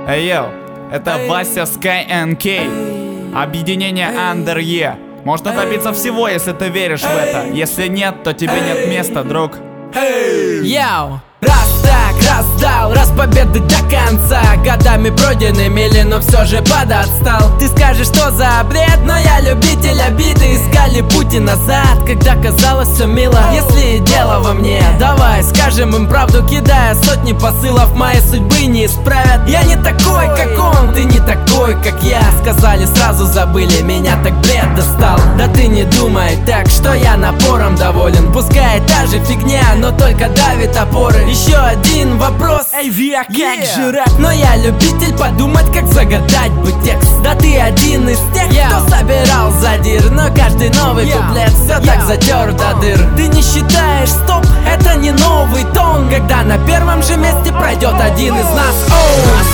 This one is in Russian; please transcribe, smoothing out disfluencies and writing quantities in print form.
Эй, йоу, это Вася Sky NK, объединение Under E. Можно добиться всего, если ты веришь в это. Если нет, то тебе нет места, друг. Йоу! Раз так, раз дал, раз победы до конца. Годами пройденными ли, но все же подотстал. Ты скажешь, что за бред, но я любитель обиды. Искали пути назад, когда казалось все мило. Если дело во мне, давай скажем им правду, кидая сотни посылов. Моей судьбы не исправят. Я не такой, как он, ты не такой, как я. Сказали, сразу забыли, меня так бред достал. Да ты не думай так, что я напором доволен. Пускай та же фигня, но только давит опоры. Еще один вопрос, эй, Виа, как же рэп? Но я любитель подумать, как загадать бы текст. Да ты один из тех, кто собирал задир. Но каждый новый куплет все так затер до дыр. Ты не считаешь, стоп, это не новый тон, когда на первом же месте пройдет один из нас. Оу!